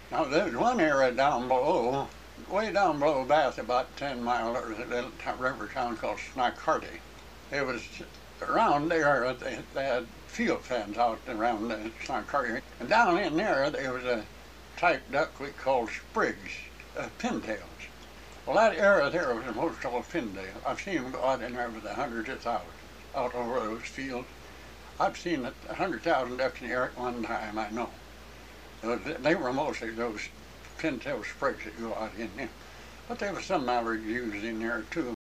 Now there's one area down below, way down below Bath, about 10 miles, there's a little river town called Snoqualmie. It was around there, they had field fence out around Snoqualmie. And down in there was a type duck we called sprigs, pintails. Well, that area there was most all pintail. I've seen them go out in there with hundreds of thousands out over those fields. I've seen 100,000 ducks in the air at one time, I know. They were mostly those pintail sprigs that go out in there. But there was some mallard ewes in there too.